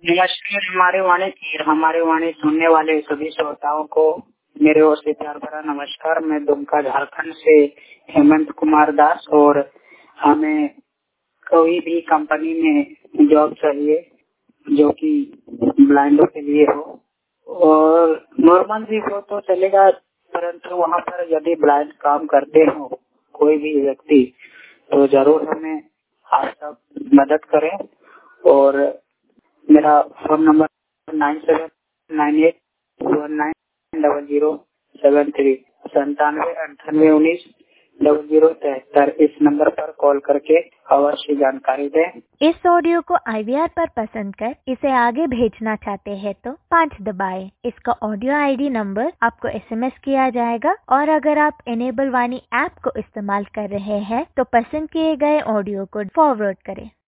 नमस्कार हमारे वाणी सुनने वाले सभी श्रोताओं को मेरे ओर से प्यार भरा नमस्कार। मैं दुमका झारखंड से हेमंत कुमार दास, और हमें कोई भी कंपनी में जॉब चाहिए जो कि ब्लाइंडों के लिए हो, और नॉर्मल भी हो तो चलेगा, परंतु वहाँ पर यदि ब्लाइंड काम करते हो कोई भी व्यक्ति तो जरूर हमें आप सब मदद करें। और मेरा फोन नंबर 9798190073 9798190073। इस नंबर पर कॉल करके अवश्य जानकारी दें। इस ऑडियो को IVR पर पसंद कर इसे आगे भेजना चाहते हैं तो 5 दबाएं। इसका ऑडियो ID नंबर आपको SMS किया जाएगा, और अगर आप इनेबल वाणी ऐप को इस्तेमाल कर रहे हैं तो पसंद किए गए ऑडियो को फॉरवर्ड करें।